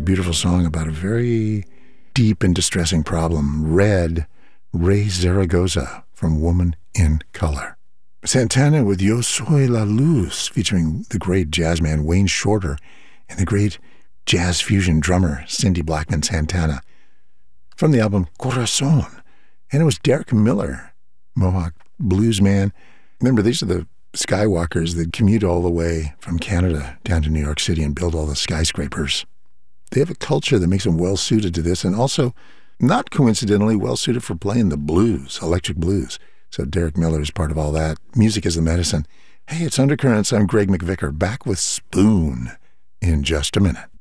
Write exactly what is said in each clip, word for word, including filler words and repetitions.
beautiful song about a very deep and distressing problem. Red, Ray Zaragoza from Woman in Color. Santana with Yo Soy La Luz, featuring the great jazzman Wayne Shorter and the great jazz fusion drummer Cindy Blackman Santana, from the album Corazon. And it was Derek Miller, Mohawk blues man. Remember, these are the skywalkers that commute all the way from Canada down to New York City and build all the skyscrapers. They have a culture that makes them well-suited to this, and also, not coincidentally, well-suited for playing the blues, electric blues. So Derek Miller is part of all that. Music is the medicine. Hey, it's Undercurrents. I'm Greg McVicker, back with Spoon in just a minute.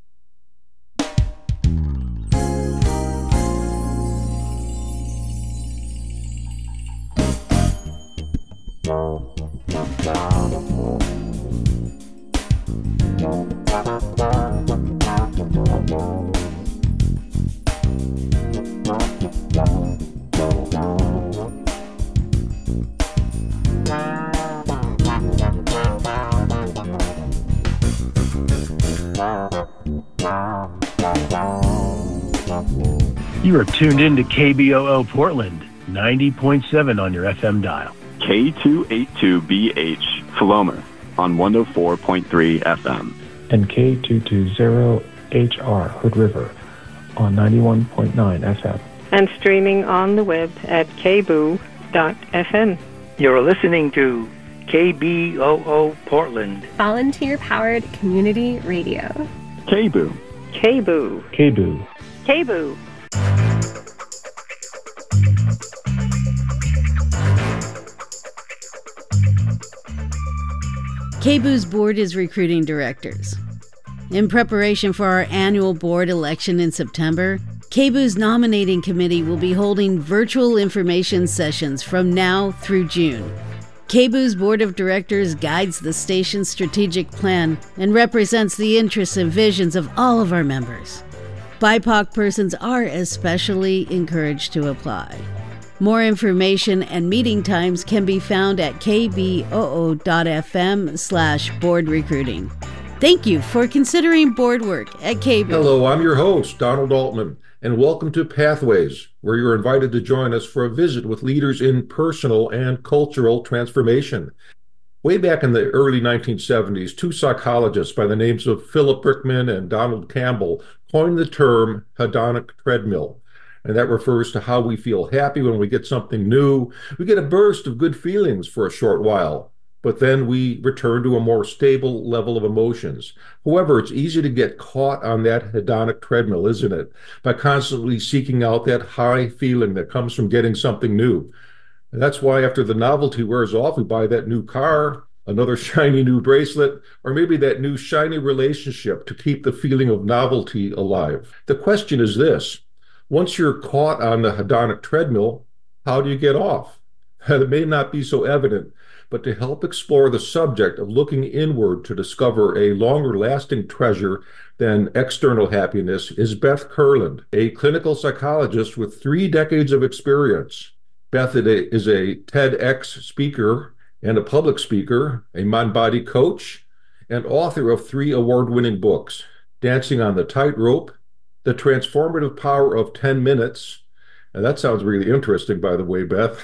You are tuned in to K B O O Portland, ninety point seven on your F M dial. K two eighty-two B H, Philomar, on one oh four point three F M. And K two twenty H R, Hood River, on ninety-one point nine F M. And streaming on the web at k b o o dot f m. You're listening to K B O O Portland, volunteer-powered community radio. K B O O. K B O O. K B O O. K B O O. K B O O's board is recruiting directors. In preparation for our annual board election in September, K B O O's nominating committee will be holding virtual information sessions from now through June. K B O O's board of directors guides the station's strategic plan and represents the interests and visions of all of our members. B I P O C persons are especially encouraged to apply. More information and meeting times can be found at k b o o dot f m slash board recruiting. Thank you for considering board work at K B O O. Hello, I'm your host, Donald Altman, and welcome to Pathways, where you're invited to join us for a visit with leaders in personal and cultural transformation. Way back in the early nineteen seventies, two psychologists by the names of Philip Brickman and Donald Campbell coined the term hedonic treadmill. And that refers to how we feel happy when we get something new. We get a burst of good feelings for a short while, but then we return to a more stable level of emotions. However, it's easy to get caught on that hedonic treadmill, isn't it? By constantly seeking out that high feeling that comes from getting something new. And that's why after the novelty wears off, we buy that new car, another shiny new bracelet, or maybe that new shiny relationship to keep the feeling of novelty alive. The question is this: once you're caught on the hedonic treadmill, how do you get off? It may not be so evident, but to help explore the subject of looking inward to discover a longer-lasting treasure than external happiness is Beth Kurland, a clinical psychologist with three decades of experience. Beth is a TEDx speaker and a public speaker, a mind-body coach, and author of three award-winning books: Dancing on the Tightrope, The Transformative Power of ten minutes, and that sounds really interesting, by the way, Beth,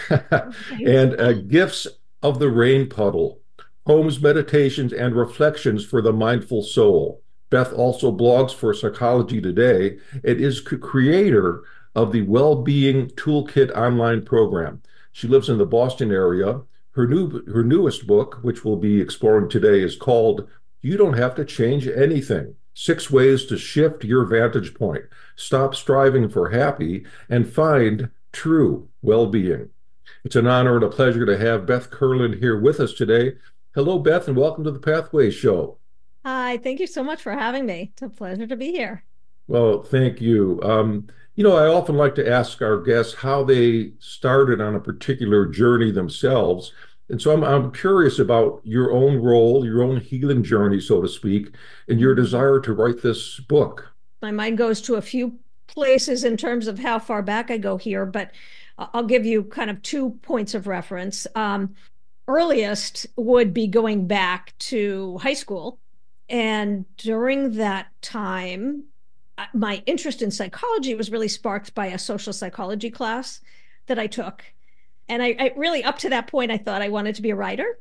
and uh, Gifts of the Rain Puddle, Poems, Meditations, and Reflections for the Mindful Soul. Beth also blogs for Psychology Today and is c- creator of the Well-Being Toolkit online program. She lives in the Boston area. Her new, her newest book, which we'll be exploring today, is called You Don't Have to Change Anything: Six Ways to Shift Your Vantage Point, Stop Striving for Happy, and Find True Well-Being. It's an honor and a pleasure to have Beth Kurland here with us today. Hello, Beth, and welcome to the Pathways Show. Hi, thank you so much for having me. It's a pleasure to be here. Well, thank you. Um, you know, I often like to ask our guests how they started on a particular journey themselves. And so I'm, I'm curious about your own role, your own healing journey, so to speak, and your desire to write this book. My mind goes to a few places in terms of how far back I go here, but I'll give you kind of two points of reference. Um, earliest would be going back to high school. And during that time, my interest in psychology was really sparked by a social psychology class that I took. And I, I really, up to that point, I thought I wanted to be a writer.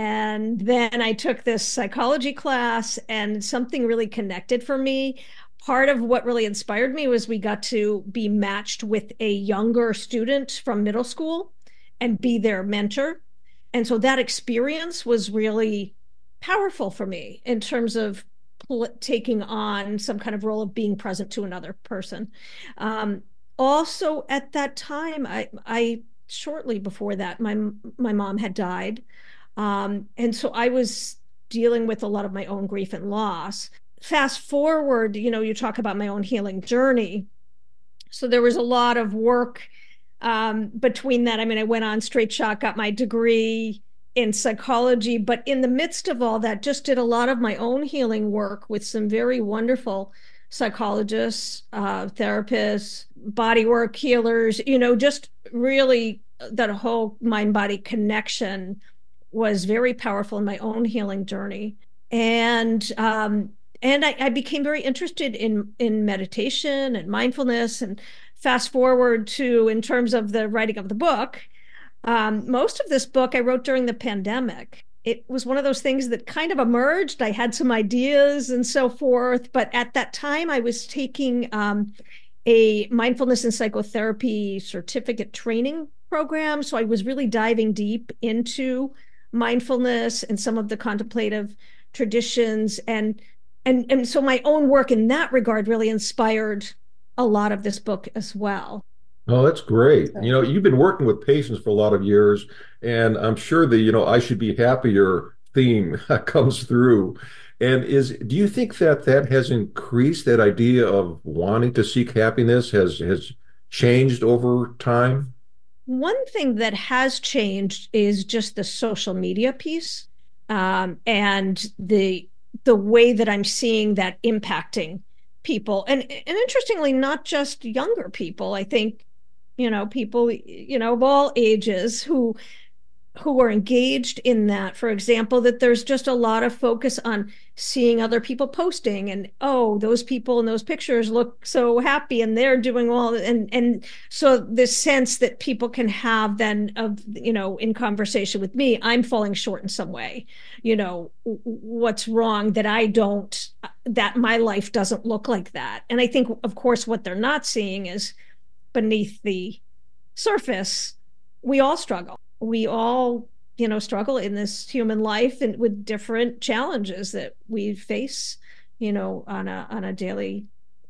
And then I took this psychology class, and something really connected for me. Part of what really inspired me was we got to be matched with a younger student from middle school and be their mentor. And so that experience was really powerful for me in terms of taking on some kind of role of being present to another person. Um, also, at that time, I, I shortly before that, my my mom had died. Um, and so I was dealing with a lot of my own grief and loss. Fast forward, you know, you talk about my own healing journey. So there was a lot of work um, between that. I mean, I went on straight shot, got my degree in psychology, but in the midst of all that, just did a lot of my own healing work with some very wonderful psychologists, uh, therapists, bodywork healers, you know, just really that whole mind-body connection was very powerful in my own healing journey. And um, and I, I became very interested in, in meditation and mindfulness. And fast forward to, in terms of the writing of the book, um, most of this book I wrote during the pandemic. It was one of those things that kind of emerged. I had some ideas and so forth, but at that time I was taking um, a mindfulness and psychotherapy certificate training program. So I was really diving deep into mindfulness and some of the contemplative traditions. And, and, and so my own work in that regard really inspired a lot of this book as well. Oh, that's great. You know, you've been working with patients for a lot of years, and I'm sure the, you know, I should be happier theme comes through. And is, do you think that that has increased, that idea of wanting to seek happiness has, has changed over time? One thing that has changed is just the social media piece, um, and the the way that I'm seeing that impacting people. And, and interestingly, not just younger people. I think, you know, people, you know, of all ages who who are engaged in that. For example, that there's just a lot of focus on seeing other people posting and, oh, those people in those pictures look so happy and they're doing well. And, and so this sense that people can have then of, you know, in conversation with me, I'm falling short in some way, you know, what's wrong that I don't, that my life doesn't look like that. And I think, of course, what they're not seeing is beneath the surface, we all struggle. We all, you know, struggle in this human life and with different challenges that we face, you know, on a on a daily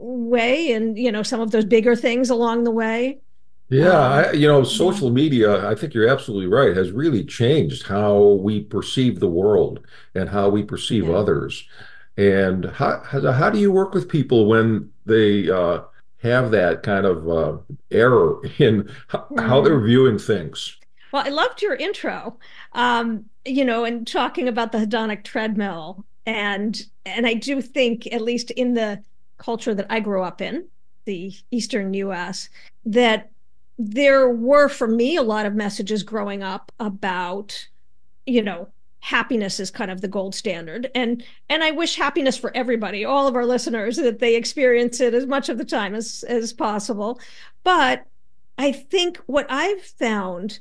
way, and you know, some of those bigger things along the way. Yeah, um, I, you know, social media, I think you're absolutely right, has really changed how we perceive the world and how we perceive yeah. others. And how how do you work with people when they uh, have that kind of uh, error in how, mm. how they're viewing things? Well, I loved your intro, um, you know, and talking about the hedonic treadmill. And and I do think, at least in the culture that I grew up in, the Eastern U S, that there were, for me, a lot of messages growing up about, you know, happiness is kind of the gold standard. And and I wish happiness for everybody, all of our listeners, that they experience it as much of the time as, as possible. But I think what I've found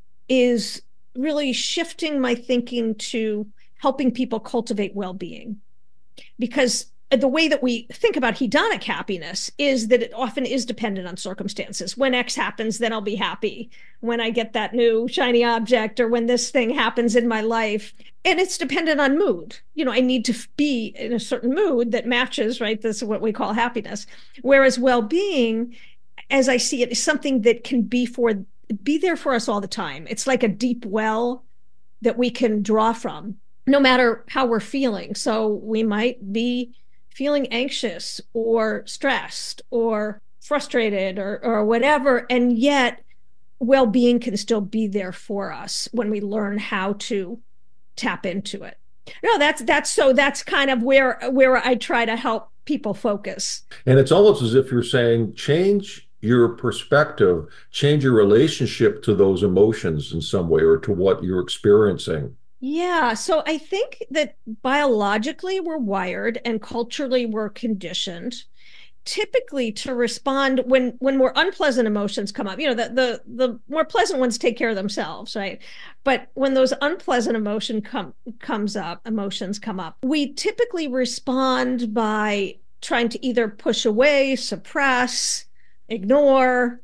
is really shifting my thinking to helping people cultivate well-being. Because the way that we think about hedonic happiness is that it often is dependent on circumstances. When X happens, then I'll be happy. When I get that new shiny object, or when this thing happens in my life. And it's dependent on mood. You know, I need to be in a certain mood that matches, right? This is what we call happiness. Whereas well-being, as I see it, is something that can be for be there for us all the time. It's like a deep well that we can draw from, no matter how we're feeling. So we might be feeling anxious or stressed or frustrated or, or whatever, and yet well-being can still be there for us when we learn how to tap into it. No, that's that's so that's kind of where where I try to help people focus. And it's almost as if you're saying, change your perspective, change your relationship to those emotions in some way, or to what you're experiencing. Yeah, so I think that biologically we're wired and culturally we're conditioned. typically to respond when when more unpleasant emotions come up. You know, the the the more pleasant ones take care of themselves, right? But when those unpleasant emotion come comes up, emotions come up, we typically respond by trying to either push away, suppress, ignore,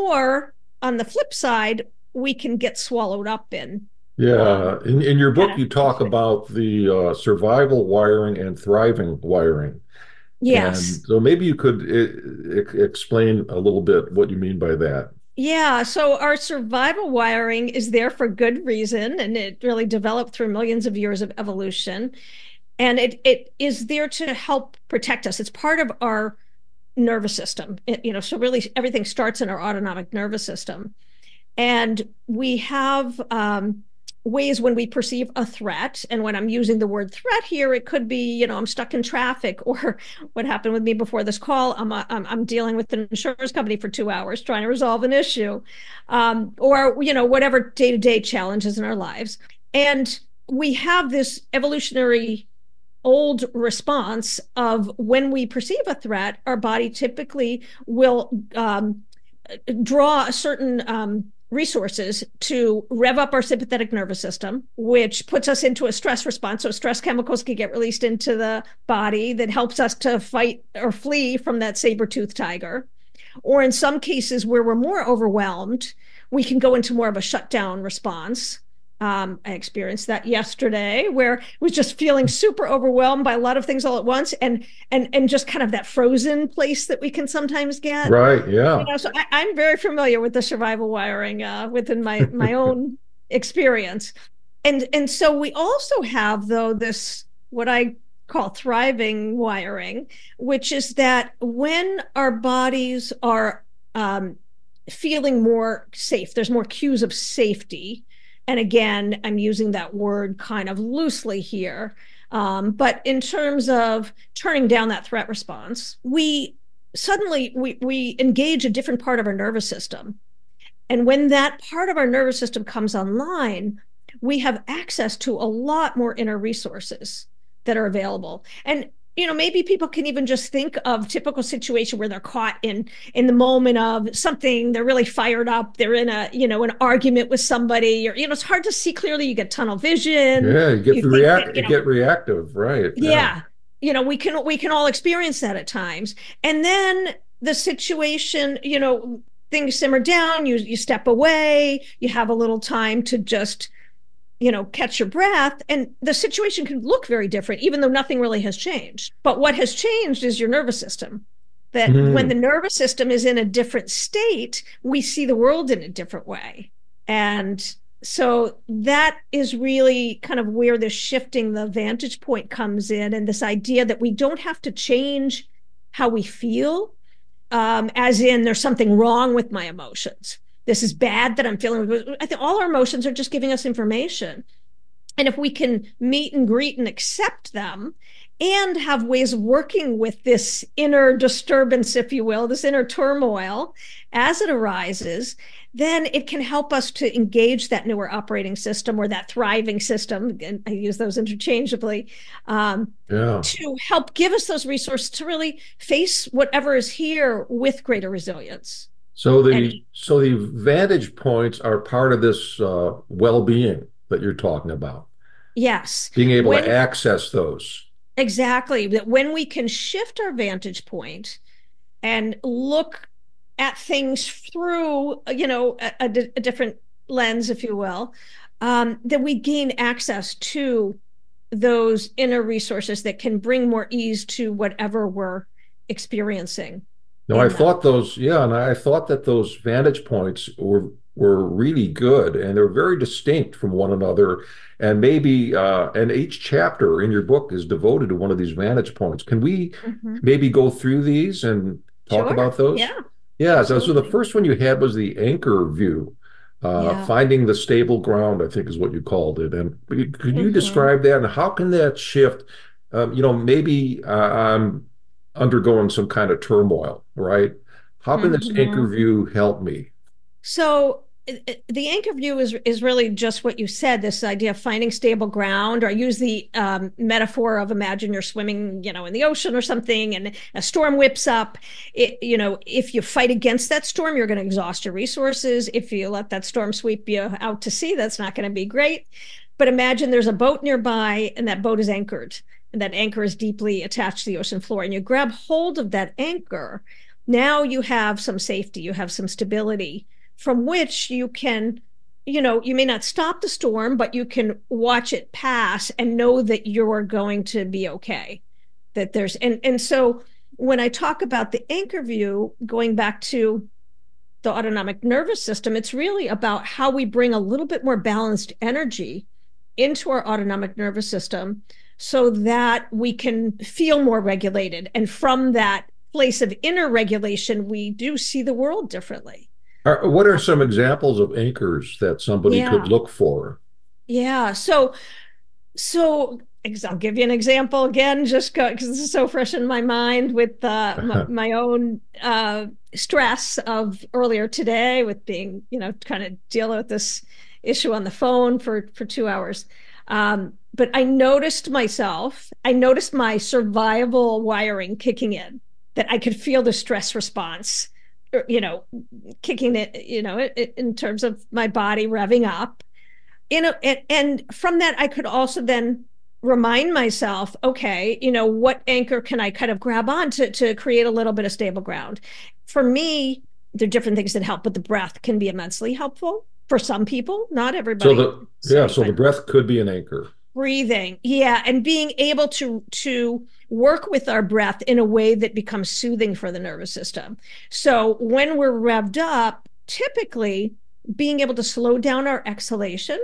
or on the flip side, we can get swallowed up in. Yeah, um, in, in your book, kind you of talk thing. about the uh, survival wiring and thriving wiring. And Yes. so maybe you could uh, explain a little bit what you mean by that. Yeah, so our survival wiring is there for good reason, and it really developed through millions of years of evolution. And it it is there to help protect us. It's part of our nervous system. It, you know, so really everything starts in our autonomic nervous system. And we have um, ways when we perceive a threat. And when I'm using the word threat here, it could be, you know, I'm stuck in traffic, or what happened with me before this call. I'm a, I'm, I'm dealing with an insurance company for two hours trying to resolve an issue, um, or, you know, whatever day-to-day challenges in our lives. And we have this evolutionary old response of when we perceive a threat, our body typically will um, draw a certain um, resources to rev up our sympathetic nervous system, which puts us into a stress response. So stress chemicals can get released into the body that helps us to fight or flee from that saber-toothed tiger. Or in some cases where we're more overwhelmed, we can go into more of a shutdown response. Um, I experienced that yesterday, where I was just feeling super overwhelmed by a lot of things all at once, and and and just kind of that frozen place that we can sometimes get. Right, yeah. You know, so I, I'm very familiar with the survival wiring uh, within my my own experience, and and so we also have, though, this what I call thriving wiring, which is that when our bodies are um, feeling more safe, there's more cues of safety. And again, I'm using that word kind of loosely here. Um, but in terms of turning down that threat response, we suddenly we, we engage a different part of our nervous system. And when that part of our nervous system comes online, we have access to a lot more inner resources that are available. And you know, maybe people can even just think of typical situation where they're caught in in the moment of something, they're really fired up, they're in a, you know, an argument with somebody, or, you know, it's hard to see clearly, you get tunnel vision. Yeah, you get you react, that, you know, get reactive, right? Yeah. yeah. You know, we can we can all experience that at times. And then the situation, you know, things simmer down, you you step away, you have a little time to just, you know, catch your breath, and the situation can look very different, even though nothing really has changed. But what has changed is your nervous system. That mm. when the nervous system is in a different state, we see the world in a different way. And so that is really kind of where the shifting the vantage point comes in, and this idea that we don't have to change how we feel, um, as in there's something wrong with my emotions. This is bad that I'm feeling. I think all our emotions are just giving us information. And if we can meet and greet and accept them, and have ways of working with this inner disturbance, if you will, this inner turmoil as it arises, then it can help us to engage that newer operating system, or that thriving system, and I use those interchangeably, um, yeah. to help give us those resources to really face whatever is here with greater resilience. So the and, so the vantage points are part of this uh, well-being that you're talking about. Yes. Being able when, to access those. Exactly. That when we can shift our vantage point and look at things through, you know, a, a, a different lens, if you will, um, that we gain access to those inner resources that can bring more ease to whatever we're experiencing. No, I thought those, yeah, and I thought that those vantage points were were really good, and they're very distinct from one another. And maybe, uh, and each chapter in your book is devoted to one of these vantage points. Can we mm-hmm. maybe go through these and talk sure. about those? Yeah. Yeah. So, so the first one you had was the anchor view, uh, yeah. finding the stable ground, I think is what you called it. And could you mm-hmm. describe that, and how can that shift? Um, you know, maybe uh, I'm undergoing some kind of turmoil, right? How can mm-hmm. this anchor view help me? So the anchor view is is really just what you said, this idea of finding stable ground, or use the um, metaphor of imagine you're swimming, you know, in the ocean or something, and a storm whips up. It, you know, if you fight against that storm, you're going to exhaust your resources. If you let that storm sweep you out to sea, that's not going to be great. But imagine there's a boat nearby and that boat is anchored, and that anchor is deeply attached to the ocean floor, and you grab hold of that anchor. Now you have some safety, you have some stability from which you can, you know, you may not stop the storm, but you can watch it pass and know that you're going to be okay. That there's, and, and so when I talk about the anchor view, going back to the autonomic nervous system, it's really about how we bring a little bit more balanced energy into our autonomic nervous system so that we can feel more regulated. And from that place of inner regulation, we do see the world differently. What are some examples of anchors that somebody yeah. could look for? Yeah. So, so I'll give you an example again, just because this is so fresh in my mind with uh, my, my own uh, stress of earlier today with being, you know, kind of dealing with this issue on the phone for, for two hours. Um, but I noticed myself, I noticed my survival wiring kicking in, that I could feel the stress response, you know, kicking it, you know, it, in terms of my body revving up. You know, and, and from that, I could also then remind myself, okay, you know, what anchor can I kind of grab on to, to create a little bit of stable ground? For me, there are different things that help, but the breath can be immensely helpful for some people, not everybody. So the, yeah, so the breath could be an anchor. Breathing, yeah, and being able to to work with our breath in a way that becomes soothing for the nervous system. So when we're revved up, typically being able to slow down our exhalation,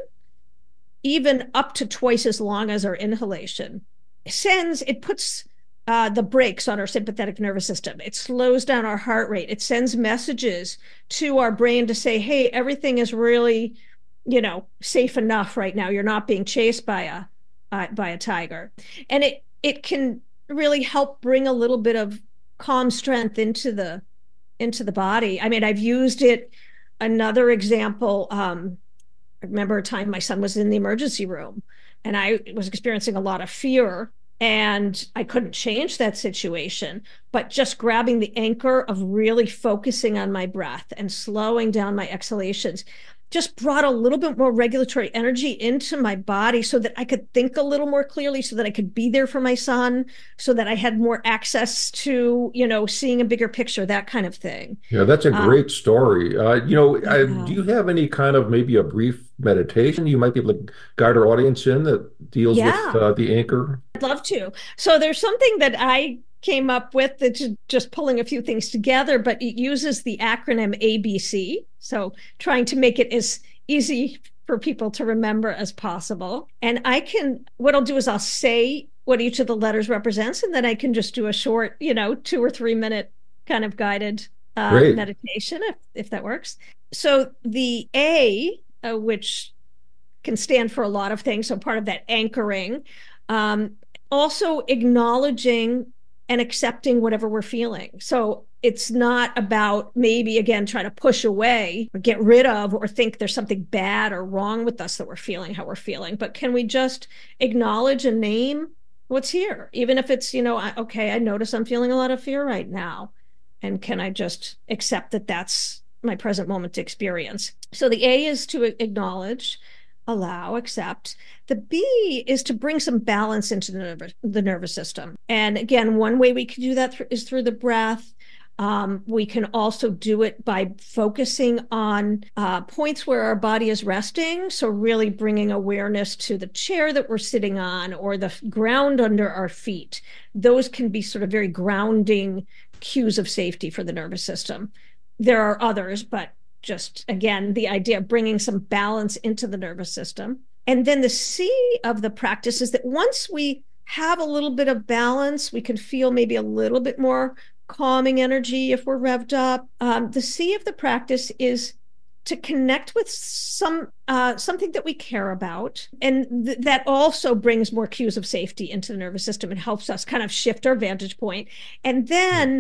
even up to twice as long as our inhalation, sends, it puts uh, the brakes on our sympathetic nervous system. It slows down our heart rate. It sends messages to our brain to say, hey, everything is really, you know, safe enough right now. You're not being chased by a uh, by a tiger. And it it can really help bring a little bit of calm strength into the into the body. I mean, I've used it. Another example, um, I remember a time my son was in the emergency room and I was experiencing a lot of fear and I couldn't change that situation, but just grabbing the anchor of really focusing on my breath and slowing down my exhalations just brought a little bit more regulatory energy into my body so that I could think a little more clearly, so that I could be there for my son, so that I had more access to, you know, seeing a bigger picture, that kind of thing. Yeah, that's a great um, story. Uh, you know, yeah. I, do you have any kind of maybe a brief meditation you might be able to guide our audience in that deals yeah. with uh, the anchor? I'd love to. So there's something that I came up with that's just pulling a few things together, but it uses the acronym A B C. So trying to make it as easy for people to remember as possible. And I can, what I'll do is I'll say what each of the letters represents, and then I can just do a short, you know, two or three minute kind of guided uh, meditation, if, if that works. So the A, uh, which can stand for a lot of things, so part of that anchoring, um, also acknowledging and accepting whatever we're feeling. So it's not about maybe, again, trying to push away or get rid of or think there's something bad or wrong with us that we're feeling how we're feeling, but can we just acknowledge and name what's here? Even if it's, you know, I, okay, I notice I'm feeling a lot of fear right now. And can I just accept that that's my present moment experience? So the A is to acknowledge, allow, accept. The B is to bring some balance into the nervous, the nervous system. And again, one way we can do that th- is through the breath. Um, we can also do it by focusing on uh, points where our body is resting. So really bringing awareness to the chair that we're sitting on or the ground under our feet. Those can be sort of very grounding cues of safety for the nervous system. There are others, but just, again, the idea of bringing some balance into the nervous system. And then the C of the practice is that once we have a little bit of balance, we can feel maybe a little bit more calming energy if we're revved up. Um, the C of the practice is to connect with some uh, something that we care about. And th- that also brings more cues of safety into the nervous system and helps us kind of shift our vantage point. And then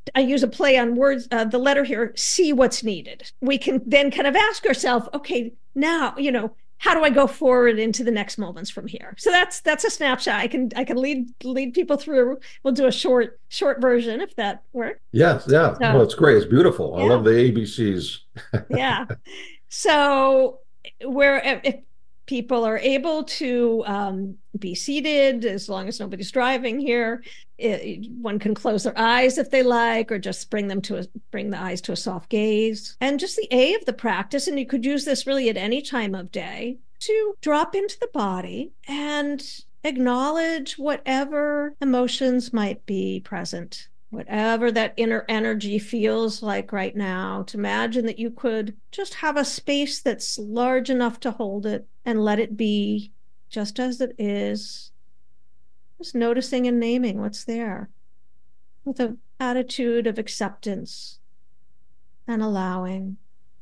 I use a play on words, uh, the letter here, see what's needed. We can then kind of ask ourselves, okay, now, you know, how do I go forward into the next moments from here? So that's that's a snapshot. I can I can lead lead people through. We'll do a short short version if that works. Yes, yeah. So, well, it's great. It's beautiful. Yeah. I love the A B Cs. Yeah. So where if people are able to um, be seated, as long as nobody's driving here, it, one can close their eyes if they like, or just bring them to a, bring the eyes to a soft gaze. And just the A of the practice, and you could use this really at any time of day, to drop into the body and acknowledge whatever emotions might be present. Whatever that inner energy feels like right now, to imagine that you could just have a space that's large enough to hold it and let it be just as it is. Just noticing and naming what's there with an attitude of acceptance and allowing.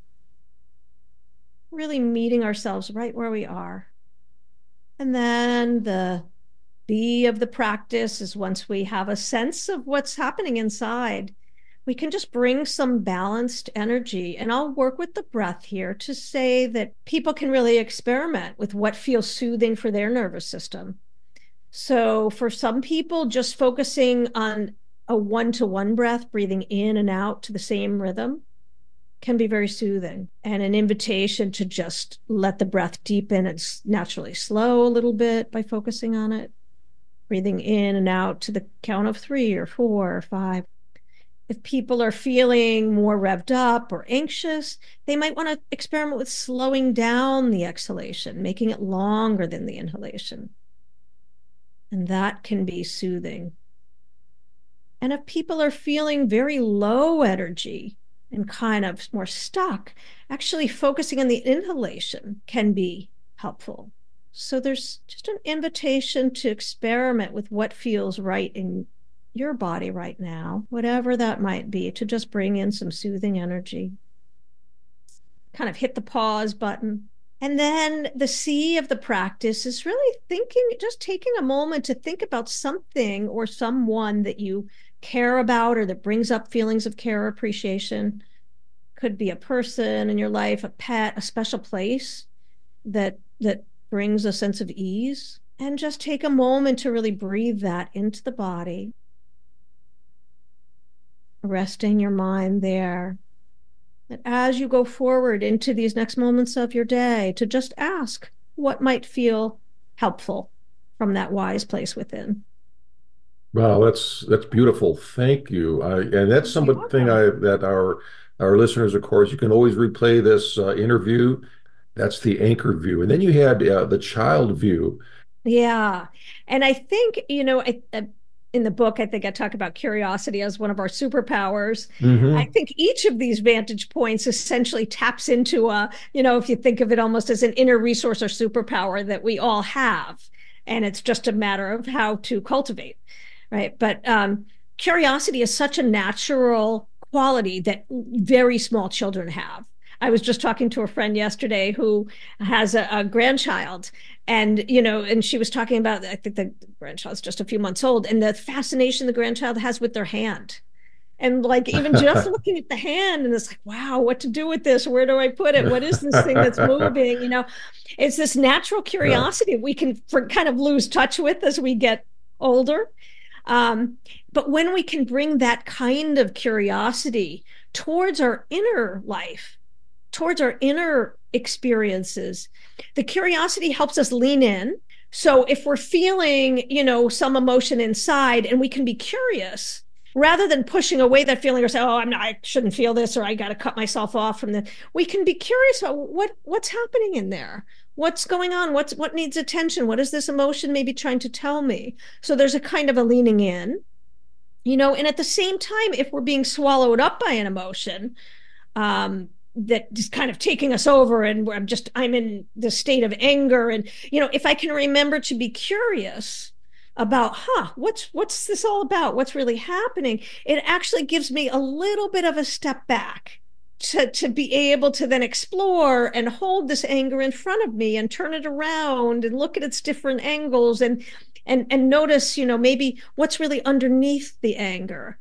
Really meeting ourselves right where we are. And then the B of the practice is, once we have a sense of what's happening inside, we can just bring some balanced energy. And I'll work with the breath here to say that people can really experiment with what feels soothing for their nervous system. So for some people, just focusing on a one-to-one breath, breathing in and out to the same rhythm, can be very soothing, and an invitation to just let the breath deepen and naturally slow a little bit by focusing on it. Breathing in and out to the count of three or four or five. If people are feeling more revved up or anxious, they might want to experiment with slowing down the exhalation, making it longer than the inhalation. And that can be soothing. And if people are feeling very low energy and kind of more stuck, actually focusing on the inhalation can be helpful. So there's just an invitation to experiment with what feels right in your body right now, whatever that might be, to just bring in some soothing energy. Kind of hit the pause button. And then the C of the practice is really thinking, just taking a moment to think about something or someone that you care about or that brings up feelings of care or appreciation. Could be a person in your life, a pet, a special place that that brings a sense of ease, and just take a moment to really breathe that into the body. Resting your mind there. And as you go forward into these next moments of your day, to just ask what might feel helpful from that wise place within. Wow, that's that's beautiful. Thank you. I, and that's something I that our our listeners, of course, you can always replay this uh, interview. That's the anchor view. And then you had uh, the child view. Yeah. And I think, you know, I, I, in the book, I think I talk about curiosity as one of our superpowers. Mm-hmm. I think each of these vantage points essentially taps into a, you know, if you think of it almost as an inner resource or superpower that we all have. And it's just a matter of how to cultivate, right? But um, curiosity is such a natural quality that very small children have. I was just talking to a friend yesterday who has a, a grandchild, and, you know, and she was talking about, I think the grandchild's just a few months old, and the fascination the grandchild has with their hand. And like, even just looking at the hand, and it's like, wow, what to do with this? Where do I put it? What is this thing that's moving? You know, it's this natural curiosity we can for, kind of lose touch with as we get older. Um, but when we can bring that kind of curiosity towards our inner life, towards our inner experiences, the curiosity helps us lean in. So if we're feeling, you know, some emotion inside, and we can be curious rather than pushing away that feeling or say, oh, I'm not, I shouldn't feel this, or I got to cut myself off from the, we can be curious about what, what's happening in there. What's going on? What's, what needs attention? What is this emotion maybe trying to tell me? So there's a kind of a leaning in, you know, and at the same time, if we're being swallowed up by an emotion, um, that is kind of taking us over, and where I'm just, I'm in this state of anger. And, you know, if I can remember to be curious about, huh, what's, what's this all about? What's really happening? It actually gives me a little bit of a step back to, to be able to then explore and hold this anger in front of me and turn it around and look at its different angles, and, and, and notice, you know, maybe what's really underneath the anger.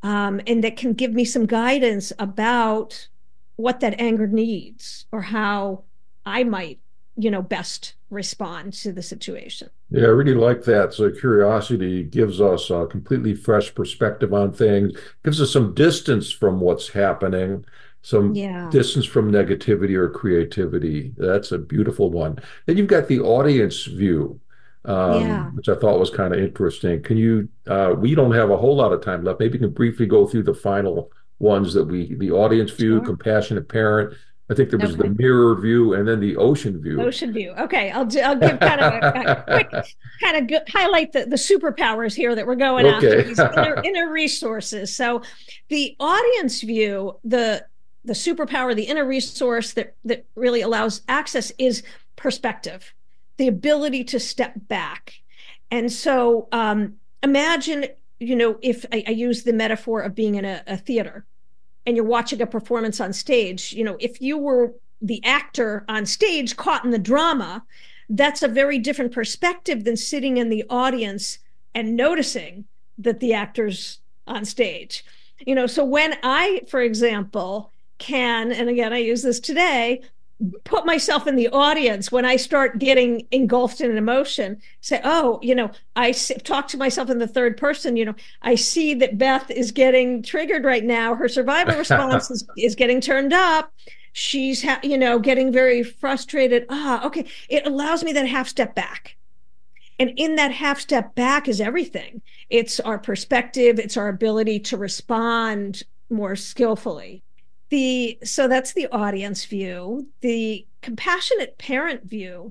um, and that can give me some guidance about what that anger needs or how I might, you know, best respond to the situation. Yeah, I really like that. So curiosity gives us a completely fresh perspective on things, gives us some distance from what's happening, some yeah. distance from negativity or creativity. That's a beautiful one. Then you've got the audience view, um, yeah. which I thought was kind of interesting. Can you, uh, we don't have a whole lot of time left. Maybe you can briefly go through the final ones that we, the audience view, sure. compassionate parent. I think there was okay. the mirror view and then the ocean view. Ocean view. Okay, I'll do, I'll give kind of a, a quick kind of good, highlight the, the superpowers here that we're going okay. after, these inner, inner resources. So the audience view, the the superpower, the inner resource that that really allows access is perspective, the ability to step back. And so um, imagine, you know, if I, I use the metaphor of being in a, a theater, and you're watching a performance on stage, you know, if you were the actor on stage caught in the drama, that's a very different perspective than sitting in the audience and noticing that the actor's on stage. You know, so when I, for example, can, and again, I use this today, put myself in the audience when I start getting engulfed in an emotion, say, oh, you know, I talk to myself in the third person, you know, I see that Beth is getting triggered right now. Her survival response is, is getting turned up. She's, ha- you know, getting very frustrated. Ah, okay. It allows me that half step back. And in that half step back is everything. It's our perspective. It's our ability to respond more skillfully. The, so that's the audience view. The compassionate parent view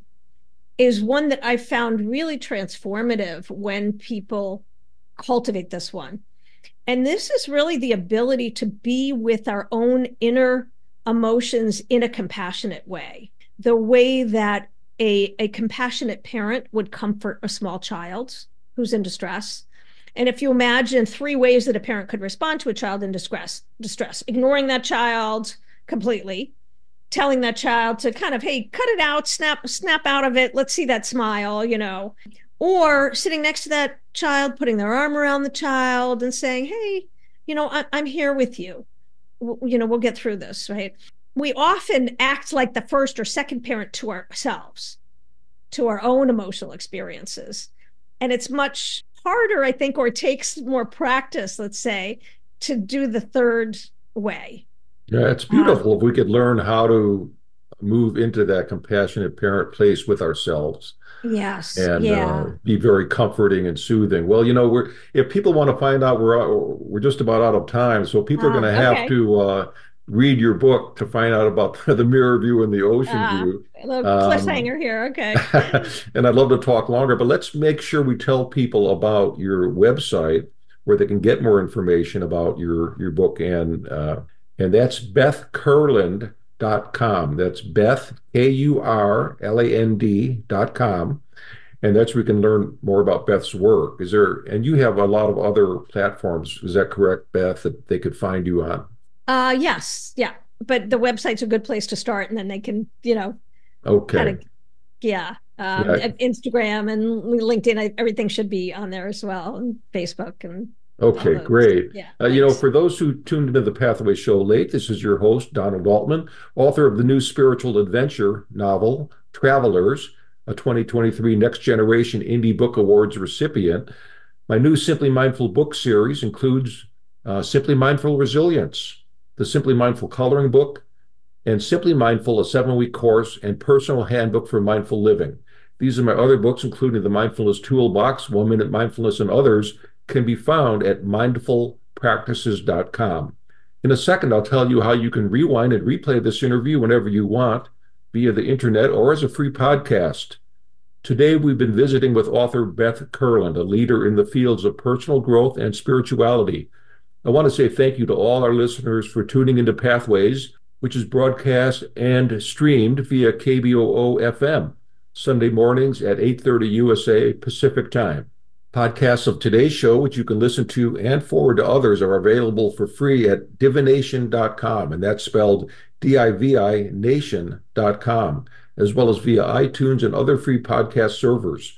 is one that I found really transformative when people cultivate this one. And this is really the ability to be with our own inner emotions in a compassionate way, the way that a, a compassionate parent would comfort a small child who's in distress. And if you imagine three ways that a parent could respond to a child in distress, distress, ignoring that child completely, telling that child to kind of, hey, cut it out, snap, snap out of it. Let's see that smile, you know, or sitting next to that child, putting their arm around the child and saying, hey, you know, I, I'm here with you. W- you know, we'll get through this, right? We often act like the first or second parent to ourselves, to our own emotional experiences. And it's much harder, I think, or it takes more practice, let's say, to do the third way. Yeah, it's beautiful um, if we could learn how to move into that compassionate parent place with ourselves. Yes. And yeah. uh, be very comforting and soothing. Well, you know, we're if people want to find out, we're we're just about out of time, so people are going to have okay. to uh, read your book to find out about the mirror view and the ocean uh, view. A little um, cliffhanger here, okay. And I'd love to talk longer, but let's make sure we tell people about your website where they can get more information about your your book, and uh, and that's beth kurland dot com. That's Beth, K U R L A N D dot com. And that's where you can learn more about Beth's work. Is there, and you have a lot of other platforms, is that correct, Beth, that they could find you on? Uh, yes, yeah. But the website's a good place to start, and then they can, you know, okay. Kind of, yeah. Um, yeah. Instagram and LinkedIn, everything should be on there as well, and Facebook and Okay, great. Yeah, uh, you know, for those who tuned into the Pathway Show late, this is your host, Donald Altman, author of the new spiritual adventure novel, Travelers, a twenty twenty-three Next Generation Indie Book Awards recipient. My new Simply Mindful book series includes uh, Simply Mindful Resilience, the Simply Mindful Coloring Book, and Simply Mindful, a seven-week course and personal handbook for mindful living. These are my other books, including the Mindfulness Toolbox, One Minute Mindfulness, and others, can be found at mindful practices dot com. In a second, I'll tell you how you can rewind and replay this interview whenever you want via the internet or as a free podcast. Today, we've been visiting with author Beth Kurland, a leader in the fields of personal growth and spirituality. I want to say thank you to all our listeners for tuning into Pathways, which is broadcast and streamed via K B O O F M, Sunday mornings at eight thirty U S A Pacific Time. Podcasts of today's show, which you can listen to and forward to others, are available for free at divination dot com, and that's spelled D I V I nation dot com, as well as via iTunes and other free podcast servers.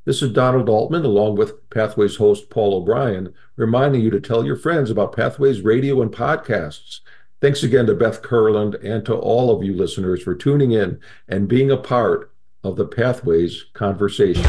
This is Donald Altman, along with Pathways host Paul O'Brien, reminding you to tell your friends about Pathways radio and podcasts. Thanks again to Beth Kurland and to all of you listeners for tuning in and being a part of the Pathways conversation.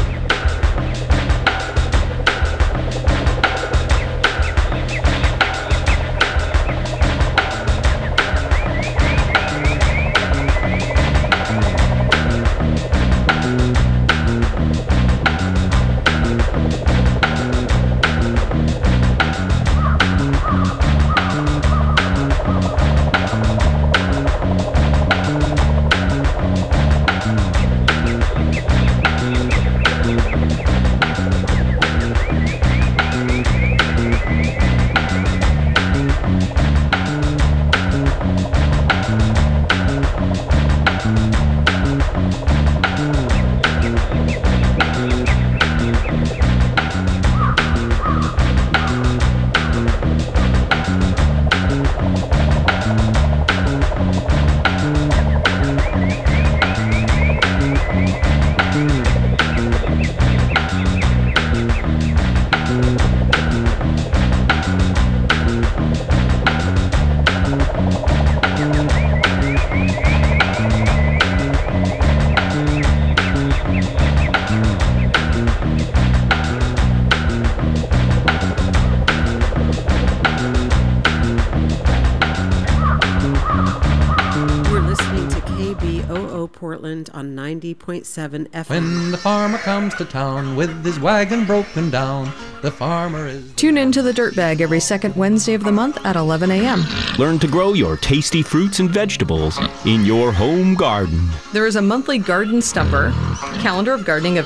On ninety point seven F M. When the farmer comes to town with his wagon broken down, the farmer is... Tune in to The Dirt Bag every second Wednesday of the month at eleven a.m. Learn to grow your tasty fruits and vegetables in your home garden. There is a monthly garden stumper, calendar of gardening of